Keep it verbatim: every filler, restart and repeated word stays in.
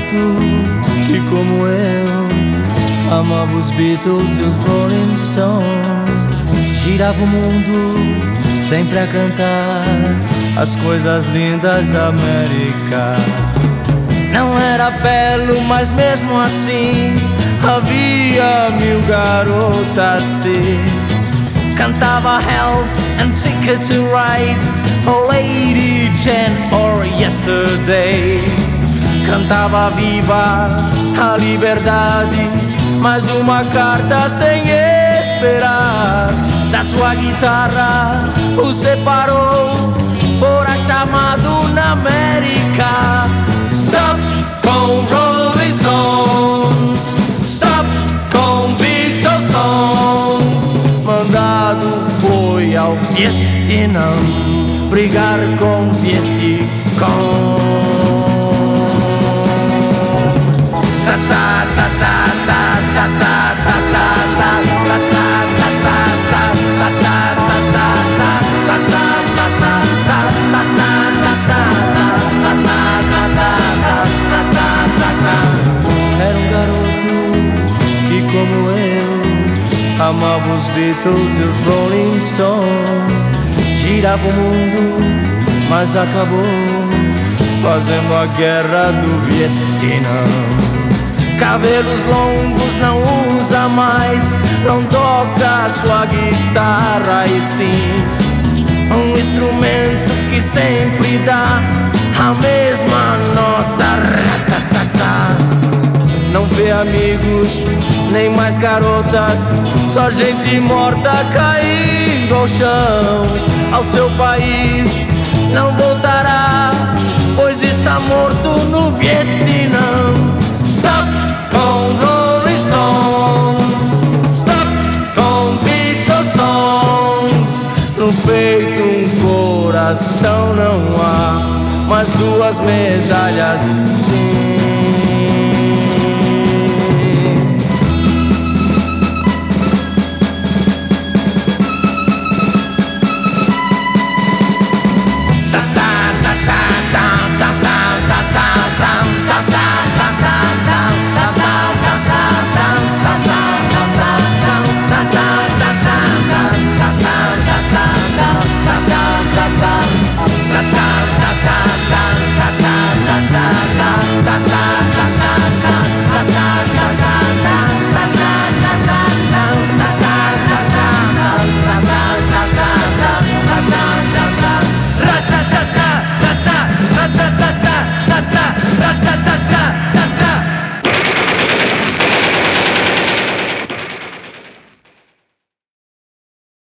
garoto que, como eu, amava os Beatles e os Rolling Stones. Girava o mundo sempre a cantar as coisas lindas da América. Não era belo, mas mesmo assim havia mil garotas, sim. Cantava Help and Ticket to Ride, oh Lady Jane or Yesterday. Cantava Viva a Liberdade, mais uma carta sem esperar. Da sua guitarra o separou, fora chamado na América. Stop com Rolling Stones, stop com Beatles songs. Mandado foi ao Vietnã brigar com Vietcong. Ta ta ta ta ta ta ta ta ta ta ta como eu, amava os Beatles e os Rolling Stones. Girava o mundo, mas acabou fazendo a guerra do Vietnã. Cabelos longos não usa mais, não toca sua guitarra e sim um instrumento que sempre dá a mesma nota. Não vê amigos, nem mais garotas, só gente morta caindo ao chão. Ao seu país não voltará, pois está morto no Vietnã. Stop com Rolling Stones, stop com Beatles songs. No peito um coração não há, mas duas medalhas sim.